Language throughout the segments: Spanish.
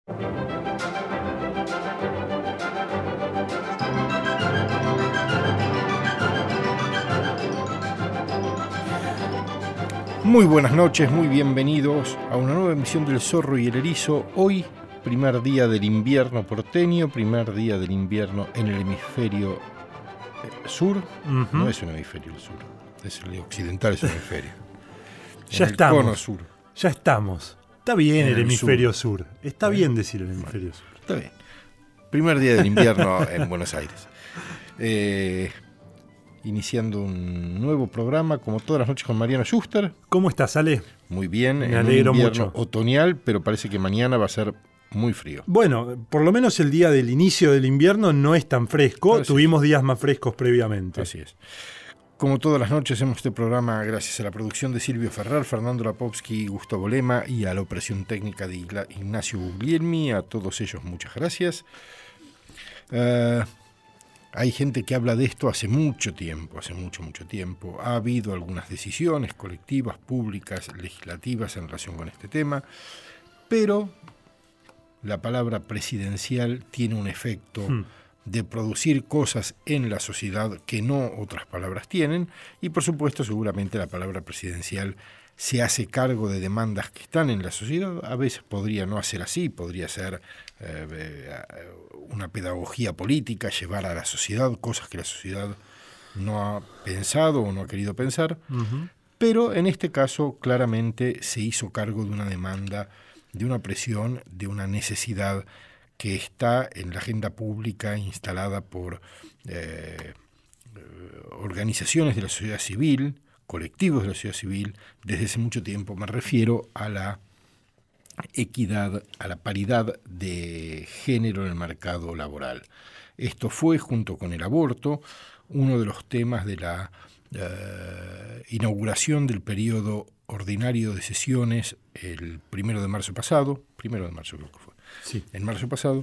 Muy buenas noches, muy bienvenidos a una nueva emisión del Zorro y el Erizo. Hoy, primer día del invierno porteño, primer día del invierno en el hemisferio sur. No es un hemisferio el sur, es el occidental, es un hemisferio. Ya en estamos. El cono sur. Ya estamos. Está bien En el el hemisferio sur. Está bien decir el hemisferio sur. Está bien. Primer día del invierno en Buenos Aires. Iniciando un nuevo programa, como todas las noches, con Mariano Schuster. ¿Cómo estás, Ale? Muy bien, Me alegro un invierno mucho. otoñal, pero parece que mañana va a ser muy frío. Bueno, por lo menos el día del inicio del invierno no es tan fresco. Así Tuvimos días más frescos previamente. Así es. Como todas las noches, hacemos este programa gracias a la producción de Silvio Ferrer, Fernando Lapowski, Gustavo Lema y a la operación técnica de Ignacio Guglielmi. A todos ellos, muchas gracias. Hay gente que habla de esto hace mucho tiempo, hace mucho tiempo. Ha habido algunas decisiones colectivas, públicas, legislativas en relación con este tema, pero la palabra presidencial tiene un efecto de producir cosas en la sociedad que no otras palabras tienen, y por supuesto seguramente la palabra presidencial se hace cargo de demandas que están en la sociedad. A veces podría no ser así, podría ser una pedagogía política, llevar a la sociedad cosas que la sociedad no ha pensado o no ha querido pensar, pero en este caso claramente se hizo cargo de una demanda, de una presión, de una necesidad que está en la agenda pública instalada por organizaciones de la sociedad civil, colectivos de la sociedad civil, desde hace mucho tiempo. Me refiero a la equidad, a la paridad de género en el mercado laboral. Esto fue, junto con el aborto, uno de los temas de la inauguración del periodo ordinario de sesiones el 1 de marzo pasado, 1 de marzo creo que fue, Sí. en marzo pasado,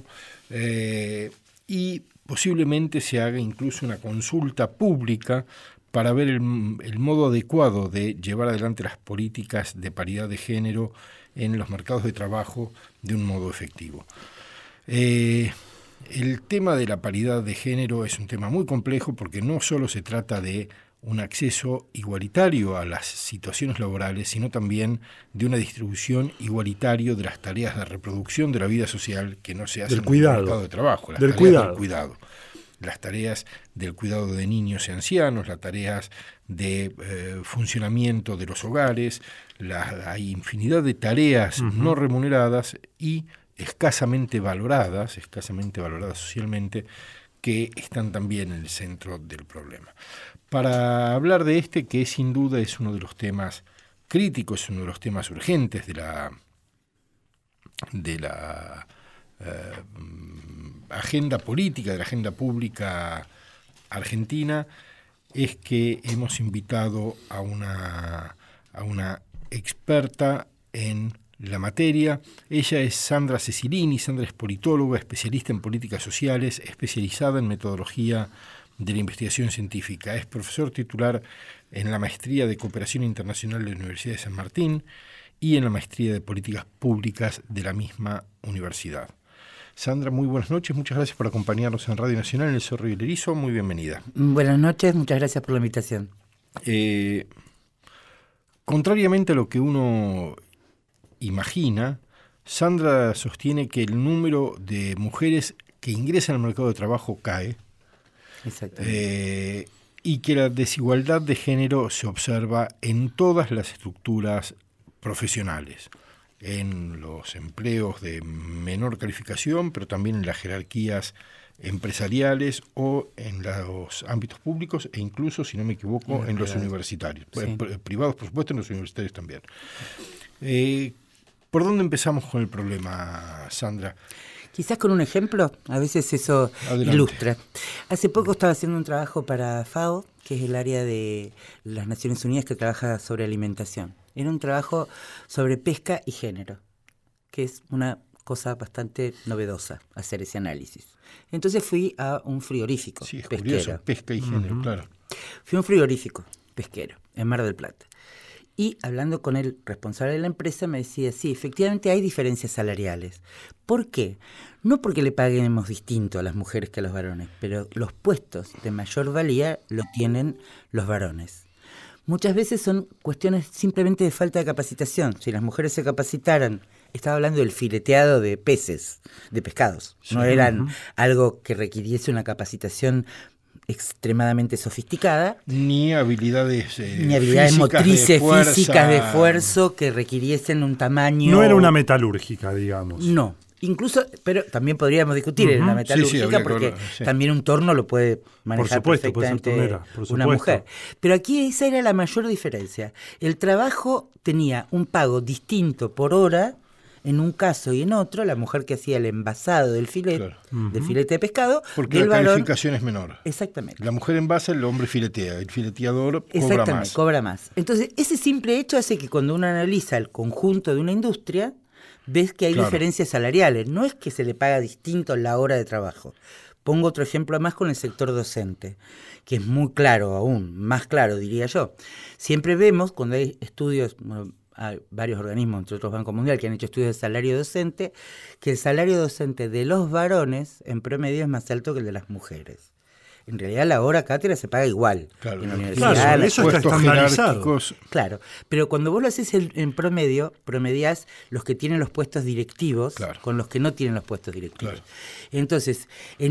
y posiblemente se haga incluso una consulta pública para ver el modo adecuado de llevar adelante las políticas de paridad de género en los mercados de trabajo de un modo efectivo. El tema de la paridad de género es un tema muy complejo porque no solo se trata de un acceso igualitario a las situaciones laborales, sino también de una distribución igualitaria de las tareas de reproducción de la vida social que no se hacen en el mercado de trabajo, las tareas del cuidado. Las tareas del cuidado de niños y ancianos, las tareas de funcionamiento de los hogares, hay infinidad de tareas no remuneradas y escasamente valoradas socialmente, que están también en el centro del problema. Para hablar de que sin duda es uno de los temas críticos, es uno de los temas urgentes de la agenda política, de la agenda pública argentina, es que hemos invitado a una experta en la materia. Ella es Sandra Cecilini. Sandra es politóloga, especialista en políticas sociales, especializada en metodología de la investigación científica. Es profesor titular en la Maestría de Cooperación Internacional de la Universidad de San Martín y en la Maestría de Políticas Públicas de la misma universidad. Sandra, muy buenas noches, muchas gracias por acompañarnos en Radio Nacional en El Zorro y el Erizo, muy bienvenida. Buenas noches, muchas gracias por la invitación. Contrariamente a lo que uno imagina, Sandra sostiene que el número de mujeres que ingresan al mercado de trabajo cae. Exactamente. Y que la desigualdad de género se observa en todas las estructuras profesionales, en los empleos de menor calificación, pero también en las jerarquías empresariales o en los ámbitos públicos e incluso, si no me equivoco, en los universitarios. Sí. Privados, por supuesto, en los universitarios también. ¿Por dónde empezamos con el problema, Sandra? Quizás con un ejemplo, a veces eso Adelante. Ilustra. Hace poco estaba haciendo un trabajo para FAO, que es el área de las Naciones Unidas que trabaja sobre alimentación. Era un trabajo sobre pesca y género, que es una cosa bastante novedosa hacer ese análisis. Entonces fui a un frigorífico pesquero. Curioso, pesca y género, claro. Fui a un frigorífico pesquero en Mar del Plata. Y hablando con el responsable de la empresa me decía, sí, efectivamente hay diferencias salariales. ¿Por qué? No porque le paguemos distinto a las mujeres que a los varones, pero los puestos de mayor valía lo tienen los varones. Muchas veces son cuestiones simplemente de falta de capacitación. Si las mujeres se capacitaran, estaba hablando del fileteado de peces, de pescados, no eran algo que requiriese una capacitación extremadamente sofisticada, ni habilidades motrices, físicas de esfuerzo que requiriesen un tamaño. No era una metalúrgica, digamos. No. Incluso, pero también podríamos discutir en la metalúrgica, porque también un torno lo puede manejar perfectamente una mujer. Pero aquí esa era la mayor diferencia. El trabajo tenía un pago distinto por hora, en un caso y en otro, la mujer que hacía el envasado del filete, del filete de pescado, porque la calificación es menor. Exactamente. La mujer envasa, el hombre filetea, el fileteador cobra más. Entonces, ese simple hecho hace que cuando uno analiza el conjunto de una industria, ves que hay diferencias salariales. No es que se le paga distinto la hora de trabajo. Pongo otro ejemplo más con el sector docente, que es muy claro aún, más claro diría yo. Siempre vemos, cuando hay estudios, hay varios organismos, entre otros Banco Mundial, que han hecho estudios de salario docente, que el salario docente de los varones en promedio es más alto que el de las mujeres. En realidad la hora cátedra se paga igual. Claro, en la universidad, eso está estandarizado. Claro, pero cuando vos lo haces en promedio, promediás los que tienen los puestos directivos con los que no tienen los puestos directivos. Claro. Entonces, en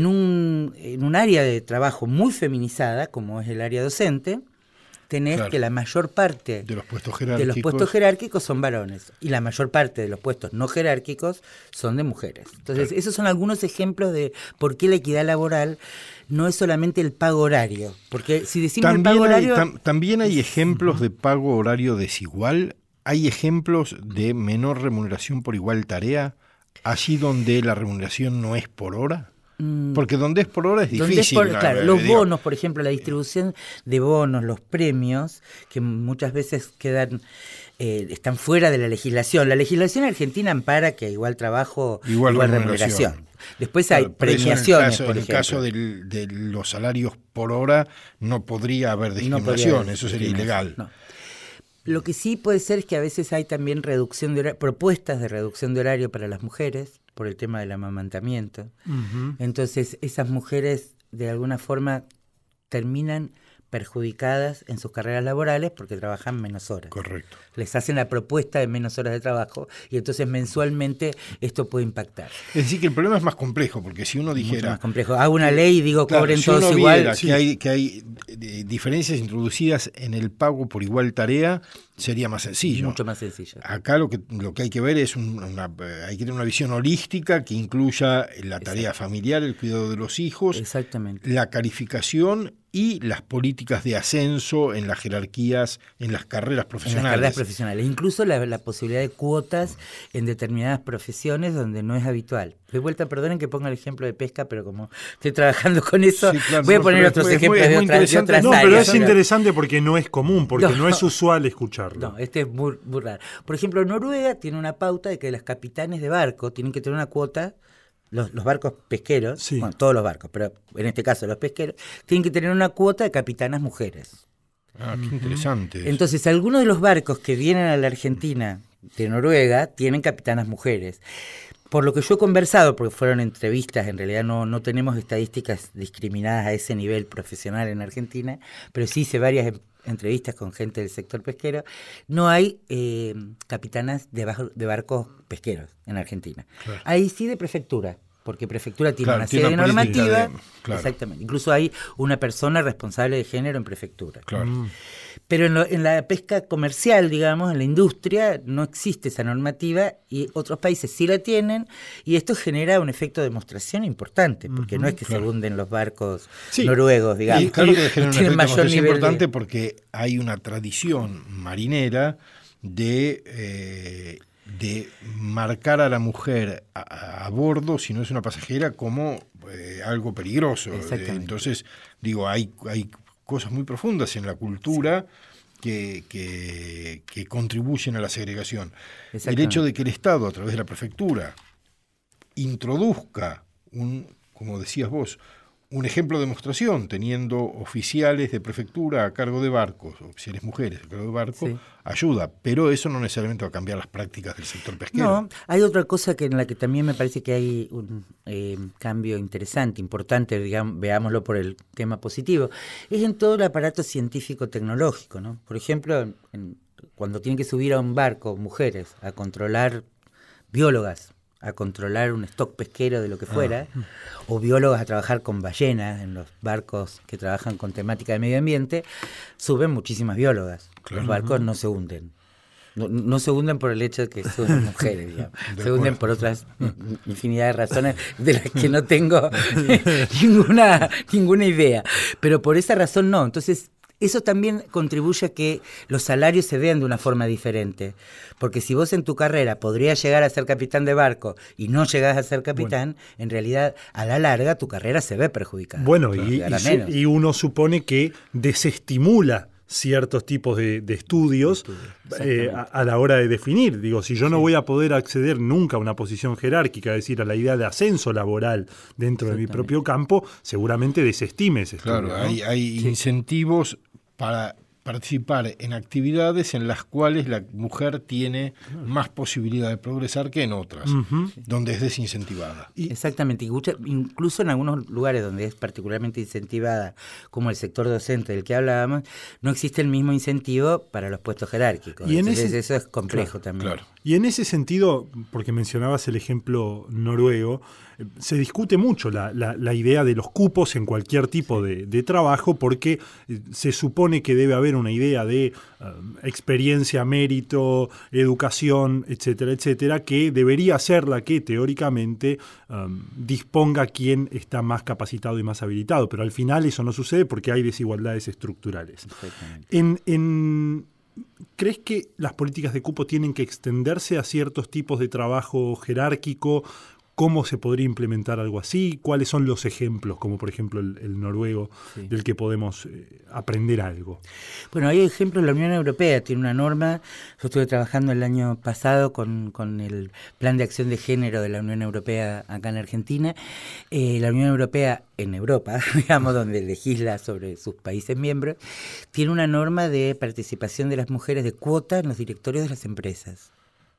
un área de trabajo muy feminizada, como es el área docente, tenés que la mayor parte de los puestos jerárquicos son varones y la mayor parte de los puestos no jerárquicos son de mujeres. Entonces, esos son algunos ejemplos de por qué la equidad laboral no es solamente el pago horario. Porque si decimos el pago horario... También hay ejemplos de pago horario desigual. Hay ejemplos de menor remuneración por igual tarea, allí donde la remuneración no es por hora. Porque donde es por hora es difícil. Los bonos, por ejemplo, la distribución de bonos, los premios, que muchas veces están fuera de la legislación. La legislación argentina ampara que igual trabajo, igual remuneración. Después hay premiaciones, en el caso de los salarios por hora no podría haber discriminación, eso sería ilegal. No. Lo que sí puede ser es que a veces hay también reducción de horario, propuestas de reducción de horario para las mujeres por el tema del amamantamiento. Entonces esas mujeres de alguna forma terminan perjudicadas en sus carreras laborales porque trabajan menos horas. Correcto. Les hacen la propuesta de menos horas de trabajo y entonces mensualmente esto puede impactar. Es decir, que el problema es más complejo, porque si uno dijera... Mucho más complejo. Hago una ley y digo cobren todos igual. Si uno viera que hay diferencias introducidas en el pago por igual tarea, sería más sencillo. Mucho más sencillo. Acá lo que hay que ver es hay que tener una visión holística que incluya la tarea familiar, el cuidado de los hijos, la calificación y las políticas de ascenso en las jerarquías, en las carreras profesionales. Incluso la posibilidad de cuotas en determinadas profesiones donde no es habitual. De vuelta, perdonen que ponga el ejemplo de pesca, pero como estoy trabajando con eso, voy a poner otros ejemplos de otras áreas. No, pero es interesante porque no es común, porque no es usual escucharlo. No, este es muy raro. Por ejemplo, Noruega tiene una pauta de que los capitanes de barco tienen que tener una cuota. Los barcos pesqueros, bueno, todos los barcos, pero en este caso los pesqueros, tienen que tener una cuota de capitanas mujeres. Ah, qué interesante. Entonces, algunos de los barcos que vienen a la Argentina de Noruega tienen capitanas mujeres. Por lo que yo he conversado, porque fueron entrevistas, en realidad no tenemos estadísticas discriminadas a ese nivel profesional en Argentina, pero sí hice varias entrevistas con gente del sector pesquero, no hay capitanas de barcos pesqueros en Argentina. Claro. Hay sí de prefectura, porque prefectura tiene una serie normativa. Exactamente. Incluso hay una persona responsable de género en prefectura. Claro. Pero en la pesca comercial, digamos, en la industria, no existe esa normativa y otros países sí la tienen, y esto genera un efecto de demostración importante, porque no es que se hunden los barcos noruegos, digamos. Y claro que genera un efecto de demostración importante porque hay una tradición marinera de marcar a la mujer a bordo, si no es una pasajera, como algo peligroso. Entonces, digo, hay cosas muy profundas en la cultura que contribuyen a la segregación. El hecho de que el Estado, a través de la prefectura, introduzca como decías vos, un ejemplo de demostración, teniendo oficiales de prefectura a cargo de barcos, oficiales mujeres a cargo de barcos, sí, ayuda, pero eso no necesariamente va a cambiar las prácticas del sector pesquero. No, hay otra cosa en la que también me parece que hay un cambio interesante, importante, digamos, veámoslo por el tema positivo, es en todo el aparato científico-tecnológico, ¿no? Por ejemplo, cuando tienen que subir a un barco mujeres a controlar biólogas, a controlar un stock pesquero de lo que fuera, o biólogos a trabajar con ballenas en los barcos que trabajan con temática de medio ambiente, suben muchísimas biólogas. Claro. Los barcos no se hunden. No se hunden por el hecho de que suben mujeres, digamos. Se hunden por otras infinidad de razones de las que no tengo ninguna idea. Pero por esa razón no. Entonces, eso también contribuye a que los salarios se vean de una forma diferente. Porque si vos en tu carrera podrías llegar a ser capitán de barco y no llegás a ser capitán, en realidad a la larga tu carrera se ve perjudicada. Bueno, y uno supone que desestimula ciertos tipos de estudios a la hora de definir. Digo, si yo no voy a poder acceder nunca a una posición jerárquica, es decir, a la idea de ascenso laboral dentro de mi propio campo, seguramente desestime ese estudio. Claro, ¿no? Hay incentivos para participar en actividades en las cuales la mujer tiene más posibilidad de progresar que en otras, donde es desincentivada. Exactamente, incluso en algunos lugares donde es particularmente incentivada, como el sector docente del que hablábamos, no existe el mismo incentivo para los puestos jerárquicos. Y entonces eso es complejo también. Claro. Y en ese sentido, porque mencionabas el ejemplo noruego, se discute mucho la idea de los cupos en cualquier tipo de trabajo, porque se supone que debe haber una idea de experiencia, mérito, educación, etcétera, etcétera, que debería ser la que teóricamente disponga quién está más capacitado y más habilitado, pero al final eso no sucede porque hay desigualdades estructurales. ¿Crees que las políticas de cupo tienen que extenderse a ciertos tipos de trabajo jerárquico? ¿Cómo se podría implementar algo así? ¿Cuáles son los ejemplos, como por ejemplo el noruego, del que podemos aprender algo? Bueno, hay ejemplos. La Unión Europea tiene una norma. Yo estuve trabajando el año pasado con el Plan de Acción de Género de la Unión Europea acá en Argentina. La Unión Europea en Europa, digamos, donde legisla sobre sus países miembros, tiene una norma de participación de las mujeres de cuota en los directorios de las empresas.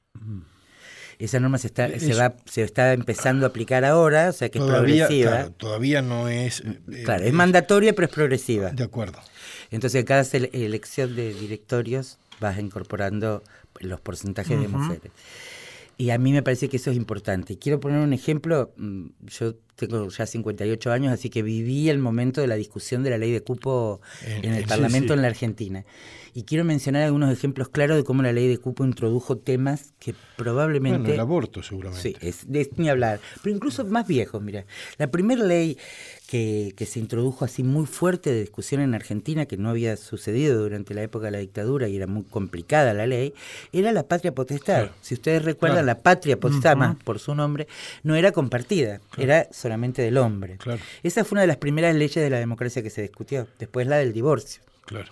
Esa norma se está empezando a aplicar ahora, o sea que todavía, es progresiva. Claro, todavía no es... claro, es mandatoria, pero es progresiva. De acuerdo. Entonces, en cada elección de directorios vas incorporando los porcentajes de mujeres. Y a mí me parece que eso es importante. Y quiero poner un ejemplo. Yo tengo ya 58 años, así que viví el momento de la discusión de la ley de cupo en el Parlamento en la Argentina. Y quiero mencionar algunos ejemplos claros de cómo la ley de cupo introdujo temas que probablemente... Bueno, el aborto seguramente. Sí, ni hablar. Pero incluso más viejos, mira. La primera ley que se introdujo así muy fuerte de discusión en Argentina, que no había sucedido durante la época de la dictadura y era muy complicada la ley, era la patria potestad. Claro. Si ustedes recuerdan, la patria potestad, más por su nombre, no era compartida, era solamente del hombre. Claro. Esa fue una de las primeras leyes de la democracia que se discutió. Después la del divorcio. Claro.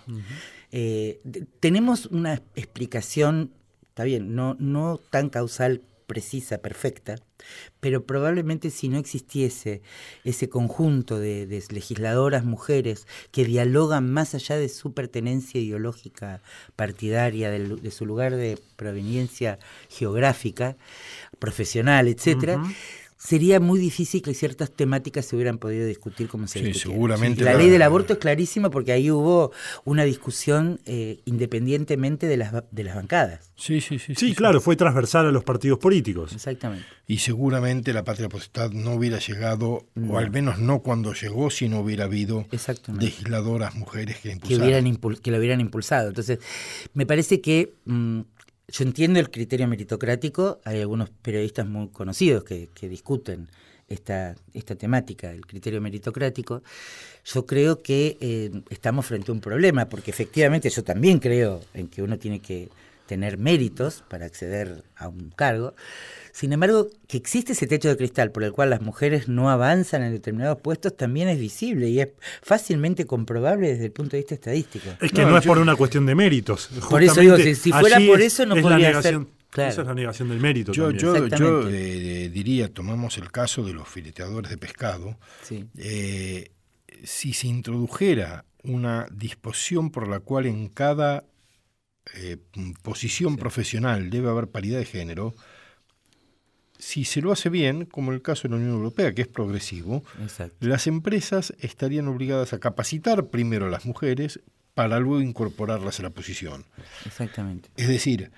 Tenemos una explicación, está bien, no tan causal, precisa, perfecta, pero probablemente si no existiese ese conjunto de legisladoras mujeres que dialogan más allá de su pertenencia ideológica partidaria, de su lugar de proveniencia geográfica, profesional, etcétera, sería muy difícil que ciertas temáticas se hubieran podido discutir como se discutieron. Seguramente. La ley del aborto es clarísima porque ahí hubo una discusión independientemente de las bancadas. Sí, claro, fue transversal a los partidos políticos. Exactamente. Y seguramente la patria potestad no hubiera llegado, o al menos no cuando llegó, si no hubiera habido legisladoras mujeres que la hubieran impulsado. Entonces, me parece que... yo entiendo el criterio meritocrático, hay algunos periodistas muy conocidos que discuten esta temática, el criterio meritocrático. Yo creo que estamos frente a un problema, porque efectivamente yo también creo en que uno tiene que tener méritos para acceder a un cargo. Sin embargo, que existe ese techo de cristal por el cual las mujeres no avanzan en determinados puestos también es visible y es fácilmente comprobable desde el punto de vista estadístico. Es que no es por una cuestión de méritos. Por eso digo, si fuera por eso no podría ser... Claro. Esa es la negación del mérito Yo también. diría, tomamos el caso de los fileteadores de pescado, Sí. Si se introdujera una disposición por la cual en cada posición profesional debe haber paridad de género, si se lo hace bien, como el caso de la Unión Europea, que es progresivo, Exacto. las empresas estarían obligadas a capacitar primero a las mujeres para luego incorporarlas a la posición. Exactamente. Es decir,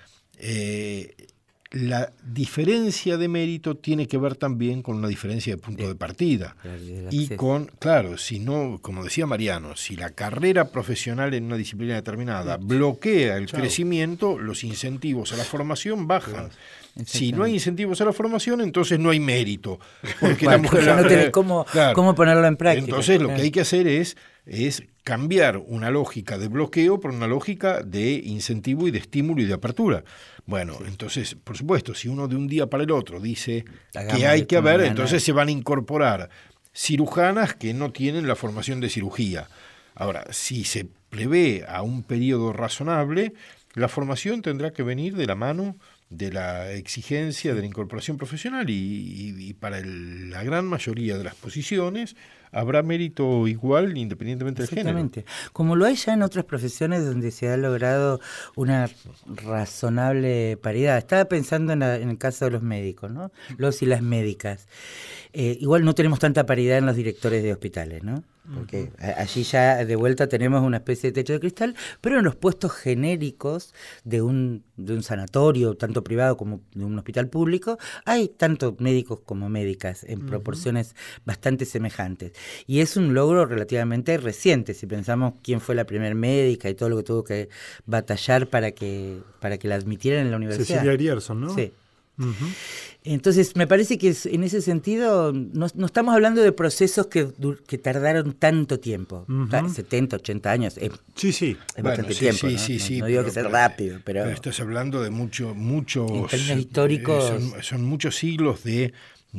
la diferencia de mérito tiene que ver también con una diferencia de punto de partida. Y claro, si no, como decía Mariano, si la carrera profesional en una disciplina determinada bloquea el crecimiento, los incentivos a la formación bajan. Si no hay incentivos a la formación, entonces no hay mérito. Porque la mujer no tiene cómo ponerlo en práctica. Entonces lo que hay que hacer es cambiar una lógica de bloqueo por una lógica de incentivo y de estímulo y de apertura. Bueno, entonces, por supuesto, si uno de un día para el otro dice que hay que haber, entonces se van a incorporar cirujanas que no tienen la formación de cirugía. Ahora, si se prevé a un periodo razonable, la formación tendrá que venir de la mano de la exigencia de la incorporación profesional y para la gran mayoría de las posiciones habrá mérito igual independientemente del género. Exactamente. Como lo hay ya en otras profesiones donde se ha logrado una razonable paridad. Estaba pensando en el caso de los médicos, ¿no? Los y las médicas. Igual no tenemos tanta paridad en los directores de hospitales, ¿no? Porque allí ya de vuelta tenemos una especie de techo de cristal, pero en los puestos genéricos de un sanatorio, tanto privado como de un hospital público, hay tanto médicos como médicas en proporciones bastante semejantes. Y es un logro relativamente reciente, si pensamos quién fue la primer médica y todo lo que tuvo que batallar para que la admitieran en la universidad. Cecilia Grierson, ¿no? Sí. Entonces, me parece que en ese sentido no estamos hablando de procesos que tardaron tanto tiempo, 70, 80 años. Sí. Es bastante tiempo, ¿no? No digo que sea rápido, pero estás hablando de muchos en términos históricos son muchos siglos de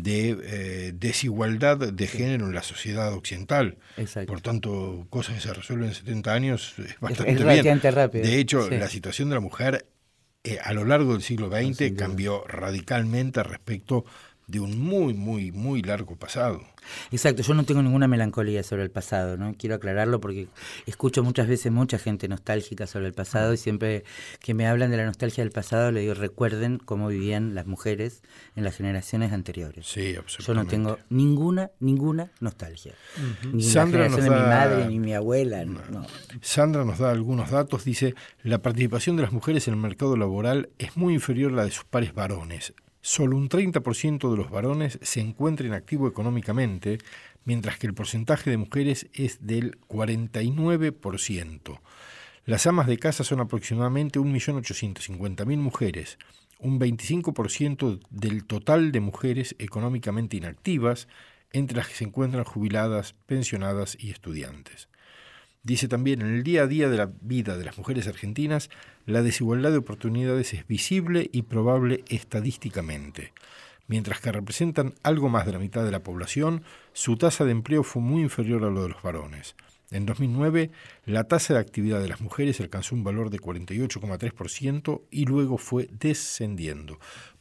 desigualdad de género en la sociedad occidental. Exacto. Por tanto, cosas que se resuelven en 70 años es bastante es relativamente bien. Rápido. De hecho, la situación de la mujer a lo largo del siglo XX cambió radicalmente respecto de un muy, muy, muy largo pasado. Exacto, yo no tengo ninguna melancolía sobre el pasado, ¿no? Quiero aclararlo porque escucho muchas veces mucha gente nostálgica sobre el pasado y siempre que me hablan de la nostalgia del pasado le digo, recuerden cómo vivían las mujeres en las generaciones anteriores. Sí, absolutamente. Yo no tengo ninguna nostalgia. Ni Sandra la generación de mi madre, ni mi abuela. No. Sandra nos da algunos datos, dice, la participación de las mujeres en el mercado laboral es muy inferior a la de sus pares varones. Solo un 30% de los varones se encuentra en activo económicamente, mientras que el porcentaje de mujeres es del 49%. Las amas de casa son aproximadamente 1.850.000 mujeres, un 25% del total de mujeres económicamente inactivas, entre las que se encuentran jubiladas, pensionadas y estudiantes. Dice también, en el día a día de la vida de las mujeres argentinas, la desigualdad de oportunidades es visible y probable estadísticamente. Mientras que representan algo más de la mitad de la población, su tasa de empleo fue muy inferior a lo de los varones. En 2009, la tasa de actividad de las mujeres alcanzó un valor de 48,3% y luego fue descendiendo.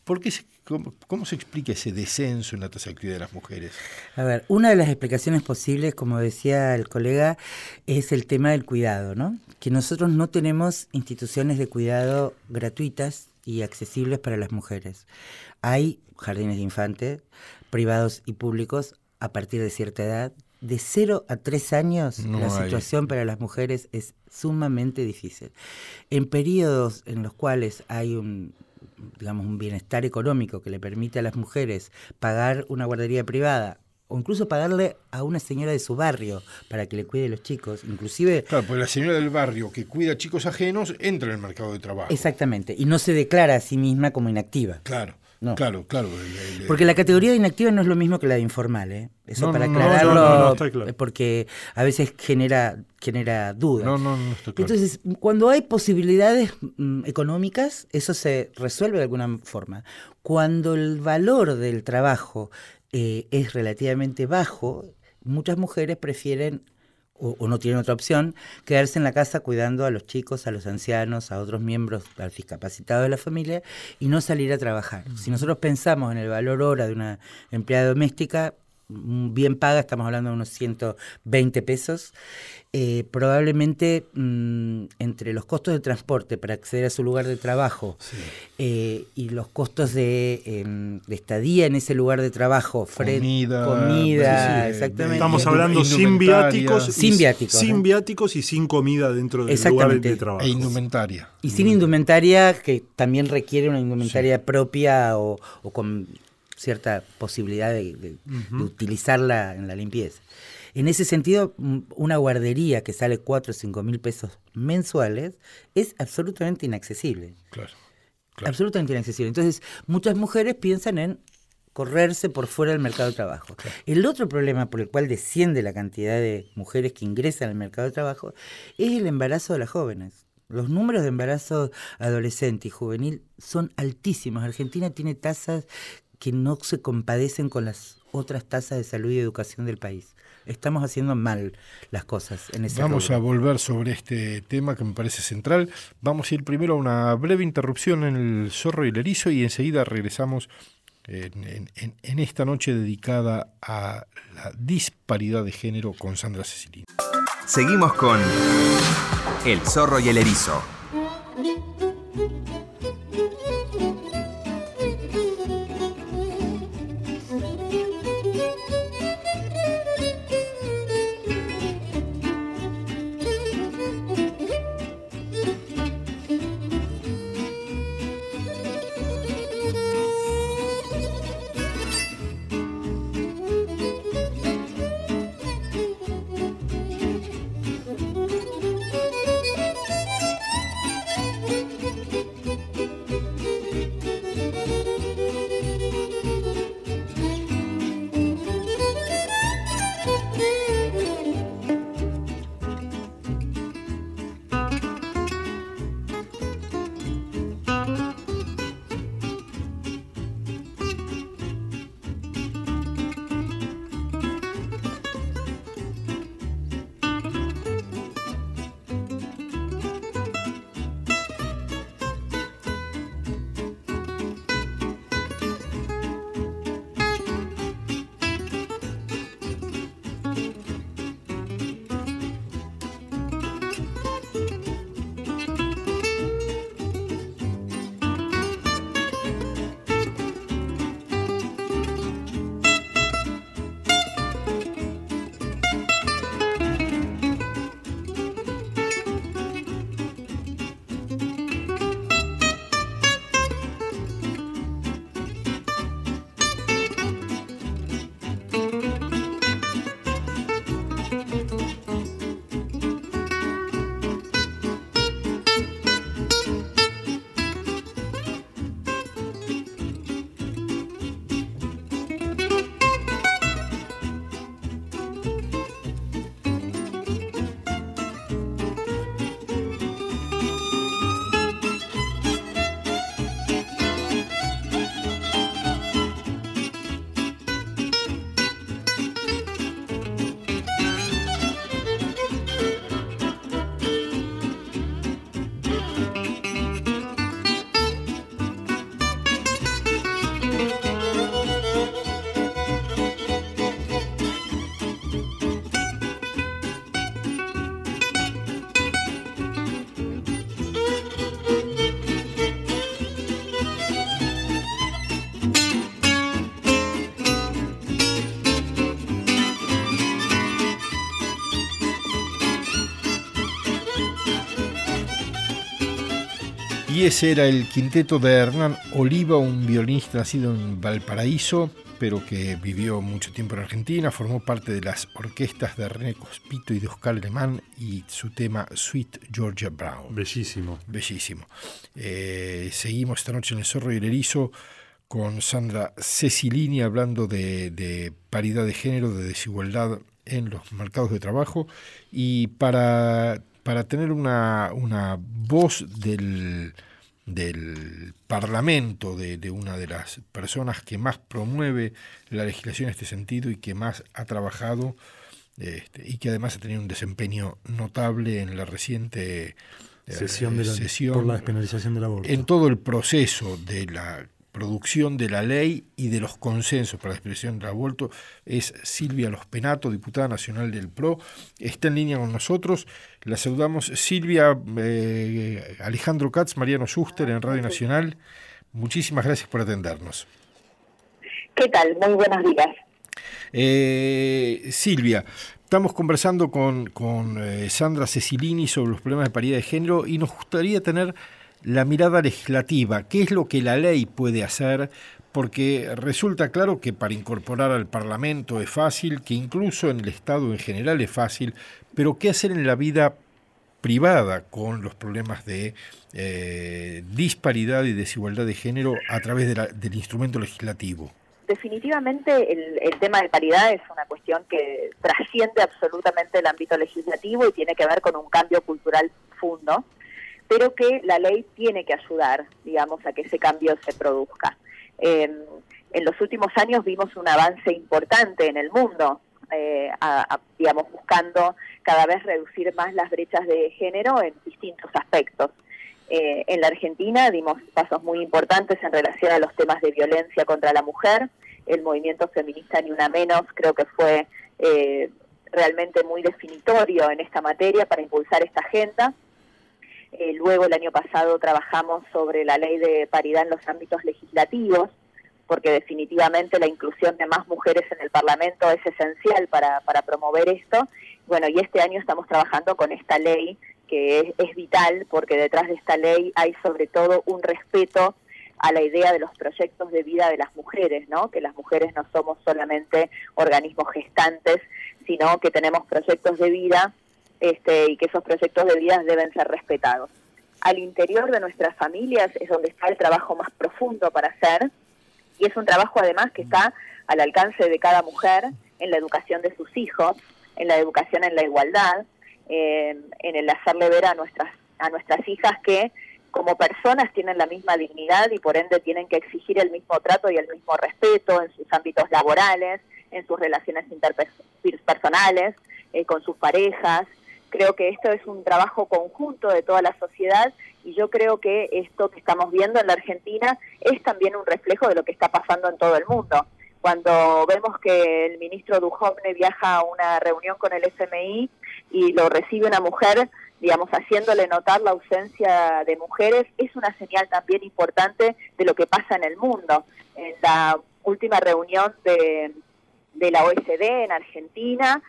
¿Cómo se explica ese descenso en la tasa de actividad de las mujeres? A ver, una de las explicaciones posibles, como decía el colega, es el tema del cuidado, ¿no? Que nosotros no tenemos instituciones de cuidado gratuitas y accesibles para las mujeres. Hay jardines de infantes, privados y públicos, a partir de cierta edad. De 0 a 3 años, situación para las mujeres es sumamente difícil. En periodos en los cuales hay un bienestar económico que le permite a las mujeres pagar una guardería privada o incluso pagarle a una señora de su barrio para que le cuide a los chicos, inclusive... Claro, pues la señora del barrio que cuida a chicos ajenos entra en el mercado de trabajo. Exactamente, y no se declara a sí misma como inactiva. Claro. No. Claro. Porque la categoría de inactiva no es lo mismo que la de informal, ¿eh? Eso para aclararlo, no, está claro. Porque a veces genera dudas. No está claro. Entonces, cuando hay posibilidades económicas, eso se resuelve de alguna forma. Cuando el valor del trabajo es relativamente bajo, muchas mujeres prefieren o no tienen otra opción, quedarse en la casa cuidando a los chicos, a los ancianos, a otros miembros, a los discapacitados de la familia y no salir a trabajar. Si nosotros pensamos en el valor hora de una empleada doméstica, bien paga, estamos hablando de unos 120 pesos, probablemente entre los costos de transporte para acceder a su lugar de trabajo y los costos de estadía en ese lugar de trabajo, comida, exactamente. Estamos hablando sin viáticos y sin comida dentro del lugar de trabajo. E indumentaria. Y sin indumentaria, que también requiere una indumentaria propia o con cierta posibilidad de utilizarla en la limpieza. En ese sentido, una guardería que sale 4 o 5 mil pesos mensuales es absolutamente inaccesible. Claro. Absolutamente inaccesible. Entonces, muchas mujeres piensan en correrse por fuera del mercado de trabajo. Claro. El otro problema por el cual desciende la cantidad de mujeres que ingresan al mercado de trabajo es el embarazo de las jóvenes. Los números de embarazo adolescente y juvenil son altísimos. Argentina tiene tasas que no se compadecen con las otras tasas de salud y educación del país. Estamos haciendo mal las cosas en ese Vamos rubro. a volver sobre este tema que me parece central. Vamos a ir primero a una breve interrupción en El Zorro y el Erizo y enseguida regresamos en esta noche dedicada a la disparidad de género con Sandra Cecilini. Seguimos con El Zorro y el Erizo. Y ese era el quinteto de Hernán Oliva, un violinista nacido en Valparaíso, pero que vivió mucho tiempo en Argentina, formó parte de las orquestas de René Cospito y de Oscar Alemán, y su tema Sweet Georgia Brown. Bellísimo. Bellísimo. Seguimos esta noche en El Zorro y el Erizo con Sandra Cecilini hablando de paridad de género, de desigualdad en los mercados de trabajo, y para tener una voz del Parlamento, de una de las personas que más promueve la legislación en este sentido y que más ha trabajado y que además ha tenido un desempeño notable en la reciente sesión por la despenalización del aborto. En todo el proceso de la producción de la ley y de los consensos para la despenalización del aborto, es Silvia Lospenato, diputada nacional del PRO, está en línea con nosotros. La saludamos. Silvia, Alejandro Katz, Mariano Schuster en Radio Nacional, muchísimas gracias por atendernos. ¿Qué tal? Muy buenos días. Silvia, estamos conversando con Sandra Cecilini sobre los problemas de paridad de género y nos gustaría tener la mirada legislativa. ¿Qué es lo que la ley puede hacer? Porque resulta claro que para incorporar al Parlamento es fácil, que incluso en el Estado en general es fácil, pero ¿qué hacer en la vida privada con los problemas de disparidad y desigualdad de género a través del instrumento legislativo? Definitivamente el tema de paridad es una cuestión que trasciende absolutamente el ámbito legislativo y tiene que ver con un cambio cultural profundo, pero que la ley tiene que ayudar, digamos, a que ese cambio se produzca. En los últimos años vimos un avance importante en el mundo, digamos, buscando cada vez reducir más las brechas de género en distintos aspectos. En la Argentina dimos pasos muy importantes en relación a los temas de violencia contra la mujer. El movimiento feminista Ni Una Menos creo que fue realmente muy definitorio en esta materia para impulsar esta agenda. Luego el año pasado trabajamos sobre la ley de paridad en los ámbitos legislativos, porque definitivamente la inclusión de más mujeres en el Parlamento es esencial para promover esto. Bueno, y este año estamos trabajando con esta ley que es vital, porque detrás de esta ley hay sobre todo un respeto a la idea de los proyectos de vida de las mujeres, ¿no? Que las mujeres no somos solamente organismos gestantes, sino que tenemos proyectos de vida y que esos proyectos de vida deben ser respetados. Al interior de nuestras familias es donde está el trabajo más profundo para hacer, y es un trabajo además que está al alcance de cada mujer en la educación de sus hijos, en la educación en la igualdad, en el hacerle ver a nuestras hijas que como personas tienen la misma dignidad y por ende tienen que exigir el mismo trato y el mismo respeto en sus ámbitos laborales, en sus relaciones interpersonales, con sus parejas. Creo que esto es un trabajo conjunto de toda la sociedad y yo creo que esto que estamos viendo en la Argentina es también un reflejo de lo que está pasando en todo el mundo. Cuando vemos que el ministro Duhovne viaja a una reunión con el FMI y lo recibe una mujer, digamos, haciéndole notar la ausencia de mujeres, es una señal también importante de lo que pasa en el mundo. En la última reunión de la OECD en Argentina,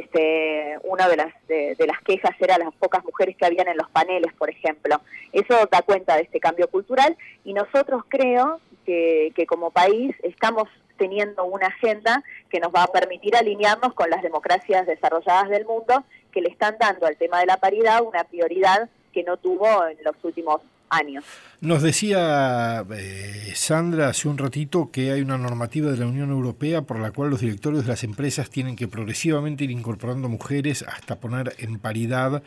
una de las quejas era las pocas mujeres que habían en los paneles, por ejemplo. Eso da cuenta de este cambio cultural y nosotros creo que como país estamos teniendo una agenda que nos va a permitir alinearnos con las democracias desarrolladas del mundo que le están dando al tema de la paridad una prioridad que no tuvo en los últimos años. Nos decía Sandra hace un ratito que hay una normativa de la Unión Europea por la cual los directorios de las empresas tienen que progresivamente ir incorporando mujeres hasta poner en paridad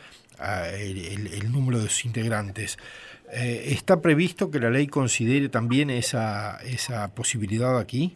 el número de sus integrantes. ¿Está previsto que la ley considere también esa posibilidad aquí?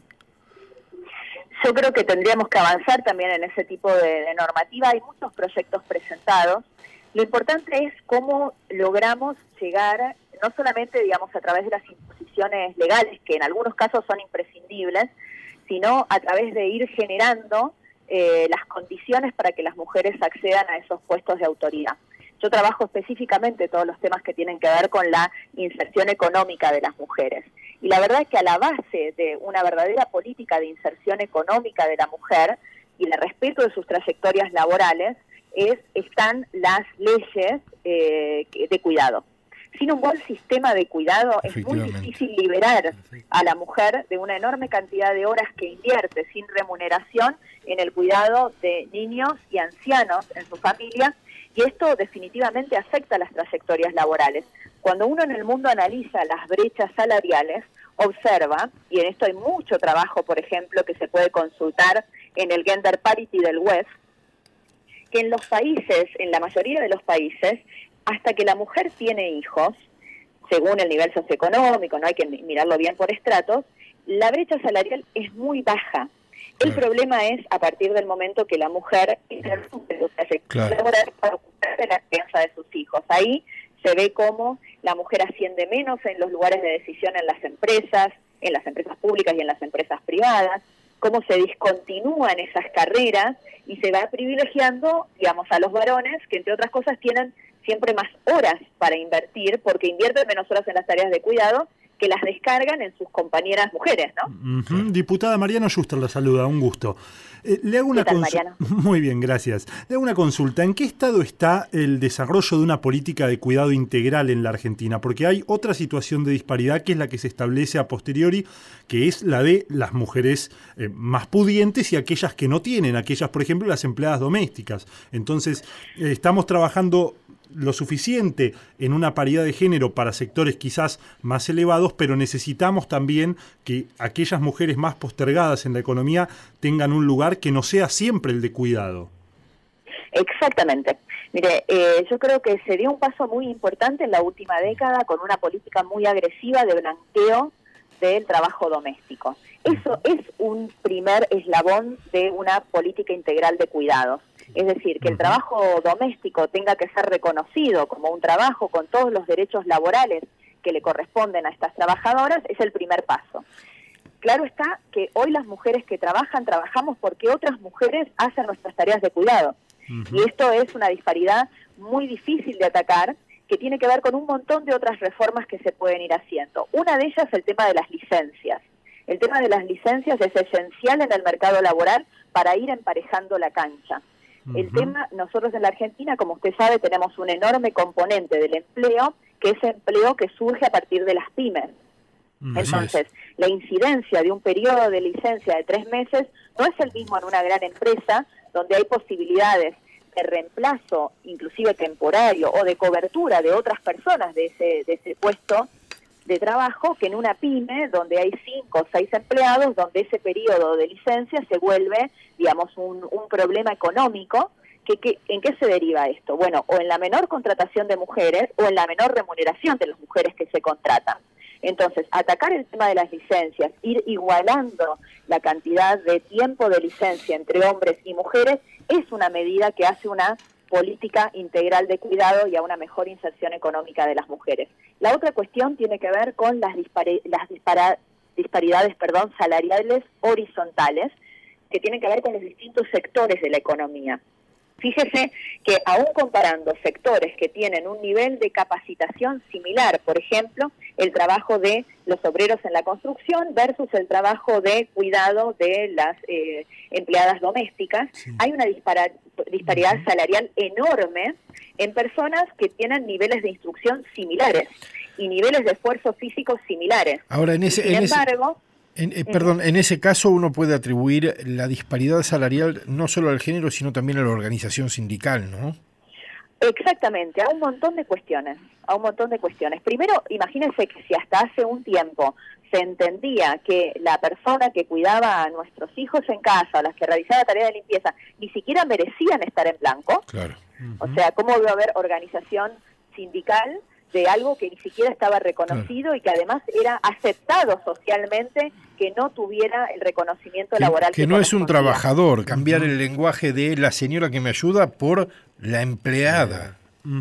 Yo creo que tendríamos que avanzar también en ese tipo de normativa. Hay muchos proyectos presentados. Lo importante es cómo logramos llegar, no solamente, digamos, a través de las imposiciones legales, que en algunos casos son imprescindibles, sino a través de ir generando las condiciones para que las mujeres accedan a esos puestos de autoridad. Yo trabajo específicamente todos los temas que tienen que ver con la inserción económica de las mujeres. Y la verdad es que a la base de una verdadera política de inserción económica de la mujer y de respeto de sus trayectorias laborales están las leyes de cuidado. Sin un buen sistema de cuidado es muy difícil liberar a la mujer de una enorme cantidad de horas que invierte sin remuneración en el cuidado de niños y ancianos en su familia, y esto definitivamente afecta las trayectorias laborales. Cuando uno en el mundo analiza las brechas salariales, observa, y en esto hay mucho trabajo, por ejemplo, que se puede consultar en el Gender Parity del WEF, que en los países, en la mayoría de los países, hasta que la mujer tiene hijos, según el nivel socioeconómico, no hay que mirarlo bien por estratos, la brecha salarial es muy baja. El problema es a partir del momento que la mujer interrumpe su trayectoria laboral para ocuparse de la crianza de sus hijos. Ahí se ve cómo la mujer asciende menos en los lugares de decisión en las empresas públicas y en las empresas privadas, cómo se discontinúan esas carreras y se va privilegiando, digamos, a los varones que, entre otras cosas, tienen siempre más horas para invertir, porque invierten menos horas en las tareas de cuidado que las descargan en sus compañeras mujeres, ¿no? Diputada Mariana Schuster la saluda, un gusto. Le hago una consulta. Muy bien, gracias. Le hago una consulta. ¿En qué estado está el desarrollo de una política de cuidado integral en la Argentina? Porque hay otra situación de disparidad que es la que se establece a posteriori, que es la de las mujeres más pudientes y aquellas que no tienen, aquellas, por ejemplo, las empleadas domésticas. Entonces, estamos trabajando lo suficiente en una paridad de género para sectores quizás más elevados, pero necesitamos también que aquellas mujeres más postergadas en la economía tengan un lugar que no sea siempre el de cuidado. Exactamente. Mire, yo creo que se dio un paso muy importante en la última década con una política muy agresiva de blanqueo del trabajo doméstico. Eso es un primer eslabón de una política integral de cuidados. Es decir, que el trabajo doméstico tenga que ser reconocido como un trabajo con todos los derechos laborales que le corresponden a estas trabajadoras es el primer paso. Claro está que hoy las mujeres que trabajamos porque otras mujeres hacen nuestras tareas de cuidado. Y esto es una disparidad muy difícil de atacar, que tiene que ver con un montón de otras reformas que se pueden ir haciendo. Una de ellas es el tema de las licencias. El tema de las licencias es esencial en el mercado laboral para ir emparejando la cancha. El tema, nosotros en la Argentina, como usted sabe, tenemos un enorme componente del empleo, que es empleo que surge a partir de las pymes. Entonces, la incidencia de un periodo de licencia de 3 meses no es el mismo en una gran empresa, donde hay posibilidades de reemplazo, inclusive temporario, o de cobertura de otras personas de ese puesto de trabajo, que en una pyme, donde hay 5 o 6 empleados, donde ese periodo de licencia se vuelve, digamos, un problema económico. ¿En qué se deriva esto? Bueno, o en la menor contratación de mujeres, o en la menor remuneración de las mujeres que se contratan. Entonces, atacar el tema de las licencias, ir igualando la cantidad de tiempo de licencia entre hombres y mujeres, es una medida que hace una política integral de cuidado y a una mejor inserción económica de las mujeres. La otra cuestión tiene que ver con las disparidades salariales horizontales, que tienen que ver con los distintos sectores de la economía. Fíjese que aún comparando sectores que tienen un nivel de capacitación similar, por ejemplo, el trabajo de los obreros en la construcción versus el trabajo de cuidado de las empleadas domésticas, hay una disparidad salarial enorme en personas que tienen niveles de instrucción similares y niveles de esfuerzo físico similares. Ahora, en ese caso uno puede atribuir la disparidad salarial no solo al género, sino también a la organización sindical, ¿no? Exactamente, a un montón de cuestiones. Primero, imagínense que si hasta hace un tiempo se entendía que la persona que cuidaba a nuestros hijos en casa, las que realizaba tarea de limpieza, ni siquiera merecían estar en blanco. Claro. O sea, ¿cómo debe haber organización sindical de algo que ni siquiera estaba reconocido y que además era aceptado socialmente que no tuviera el reconocimiento laboral? Que no es un trabajador, cambiar el lenguaje de la señora que me ayuda por la empleada.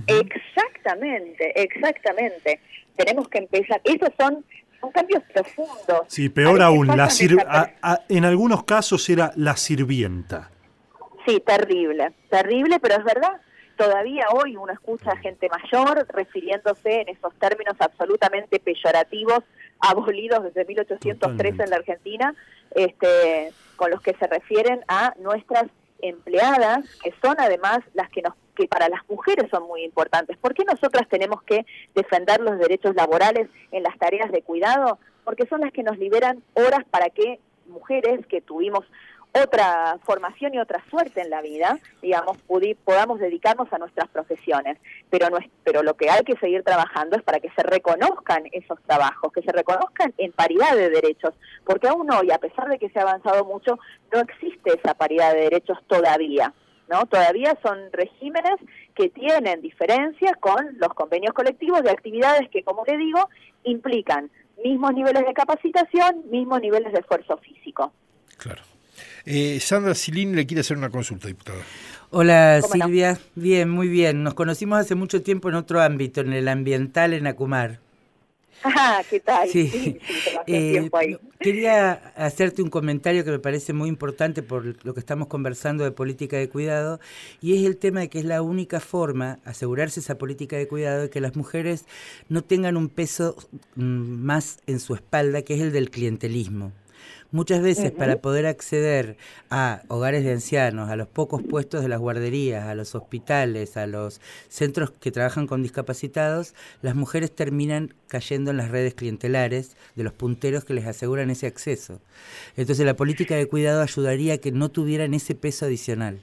Exactamente. Tenemos que empezar. Esos son cambios profundos. Sí, peor aún, en algunos casos era la sirvienta. Sí, terrible, pero es verdad. Todavía hoy uno escucha a gente mayor refiriéndose en esos términos absolutamente peyorativos, abolidos desde 1813 en la Argentina, con los que se refieren a nuestras empleadas, que son además las que para las mujeres son muy importantes. ¿Por qué nosotras tenemos que defender los derechos laborales en las tareas de cuidado? Porque son las que nos liberan horas para que mujeres que tuvimos otra formación y otra suerte en la vida, digamos, podamos dedicarnos a nuestras profesiones. Pero lo que hay que seguir trabajando es para que se reconozcan esos trabajos, que se reconozcan en paridad de derechos, porque aún hoy, a pesar de que se ha avanzado mucho, no existe esa paridad de derechos todavía, ¿no? Todavía son regímenes que tienen diferencias con los convenios colectivos de actividades que, como le digo, implican mismos niveles de capacitación, mismos niveles de esfuerzo físico. Claro. Sandra Silini le quiere hacer una consulta, diputada. Hola ¿Cómo Silvia, bien, muy bien. Nos conocimos hace mucho tiempo en otro ámbito, en el ambiental en Acumar. ¿Qué tal? Sí. Demasiado tiempo ahí. Quería hacerte un comentario que me parece muy importante por lo que estamos conversando de política de cuidado, y es el tema de que es la única forma, asegurarse esa política de cuidado, de que las mujeres no tengan un peso más en su espalda, que es el del clientelismo. Muchas veces para poder acceder a hogares de ancianos, a los pocos puestos de las guarderías, a los hospitales, a los centros que trabajan con discapacitados, las mujeres terminan cayendo en las redes clientelares de los punteros que les aseguran ese acceso. Entonces la política de cuidado ayudaría a que no tuvieran ese peso adicional.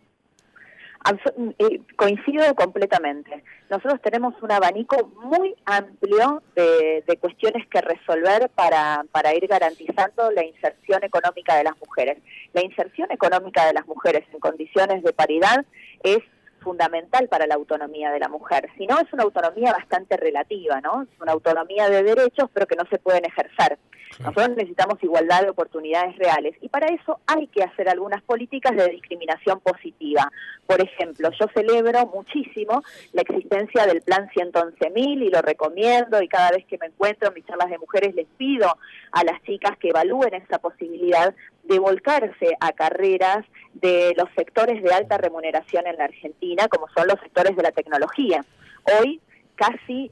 Coincido completamente. Nosotros tenemos un abanico muy amplio de cuestiones que resolver para ir garantizando la inserción económica de las mujeres. La inserción económica de las mujeres en condiciones de paridad es fundamental para la autonomía de la mujer. Si no, es una autonomía bastante relativa, ¿no? Es una autonomía de derechos, pero que no se pueden ejercer. Nosotros necesitamos igualdad de oportunidades reales y para eso hay que hacer algunas políticas de discriminación positiva. Por ejemplo, yo celebro muchísimo la existencia del Plan 111.000 y lo recomiendo, y cada vez que me encuentro en mis charlas de mujeres les pido a las chicas que evalúen esa posibilidad de volcarse a carreras de los sectores de alta remuneración en la Argentina, como son los sectores de la tecnología, hoy casi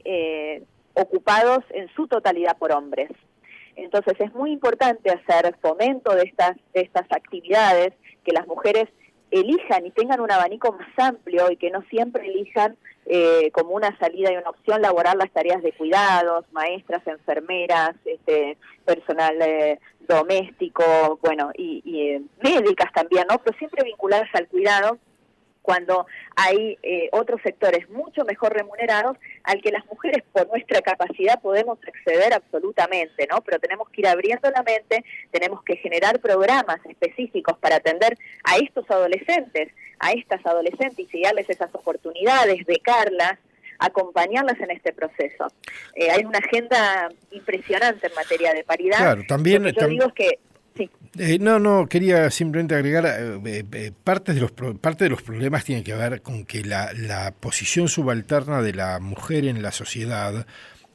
ocupados en su totalidad por hombres. Entonces es muy importante hacer fomento de estas actividades, que las mujeres elijan y tengan un abanico más amplio y que no siempre elijan como una salida y una opción laboral las tareas de cuidados, maestras, enfermeras, personal doméstico, bueno, y médicas también, ¿no? Pero siempre vinculadas al cuidado, cuando hay otros sectores mucho mejor remunerados al que las mujeres por nuestra capacidad podemos acceder absolutamente, ¿no? Pero tenemos que ir abriendo la mente, tenemos que generar programas específicos para atender a estos adolescentes, a estas adolescentes y darles esas oportunidades, becarlas, acompañarlas en este proceso. Hay una agenda impresionante en materia de paridad. Claro, también... Lo que yo digo es que... Sí. Quería simplemente agregar, parte de los problemas tienen que ver con que la posición subalterna de la mujer en la sociedad